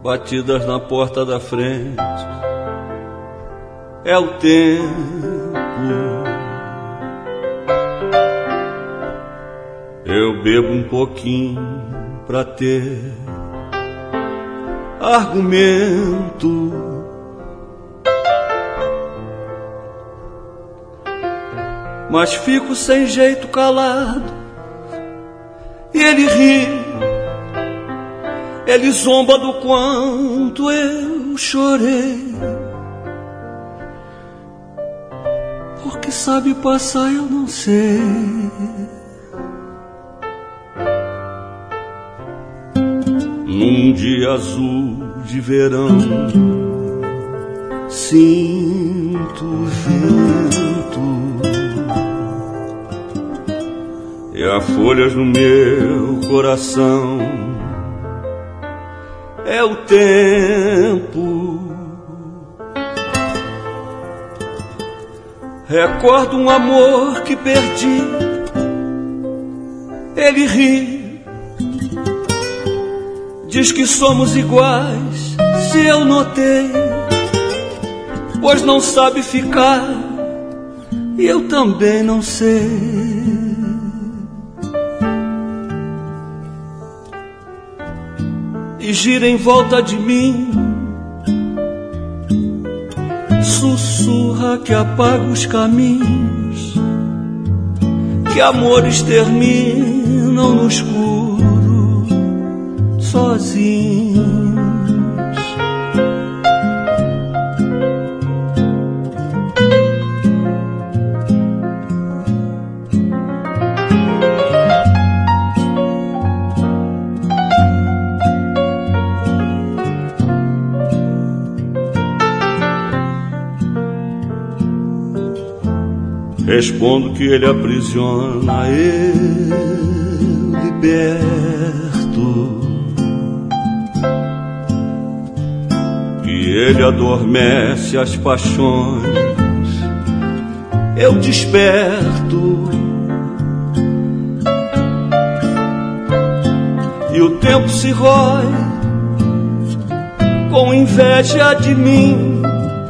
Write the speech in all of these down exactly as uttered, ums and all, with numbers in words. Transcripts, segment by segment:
batidas na porta da frente. É o tempo. Eu bebo um pouquinho pra ter argumento. Mas fico sem jeito calado. E ele ri. Ele zomba do quanto eu chorei. Porque sabe passar eu não sei. Num dia azul de verão, sinto o vento e há folhas no meu coração. É o tempo. Recordo um amor que perdi. Ele ri. Diz que somos iguais, se eu notei, pois não sabe ficar, e eu também não sei. E gira em volta de mim, sussurra que apaga os caminhos, que amores terminam no escuro. Sozinhos. Respondo que ele aprisiona, eu liberto. Ele adormece as paixões, eu desperto. E o tempo se rói com inveja de mim,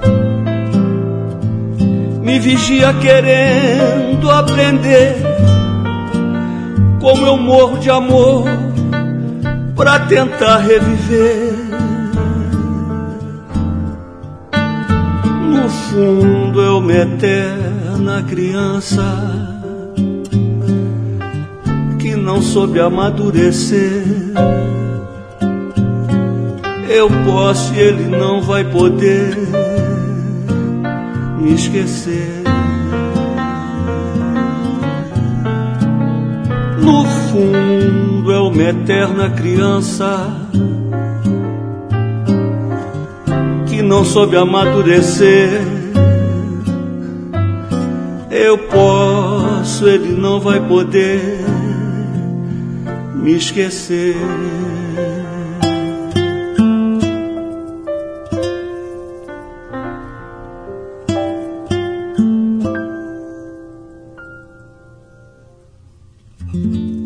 me vigia querendo aprender como eu morro de amor pra tentar reviver. No fundo eu uma eterna criança que não soube amadurecer. Eu posso e ele não vai poder me esquecer. No fundo é uma eterna criança que não soube amadurecer. Eu posso, ele não vai poder me esquecer. Mm-hmm.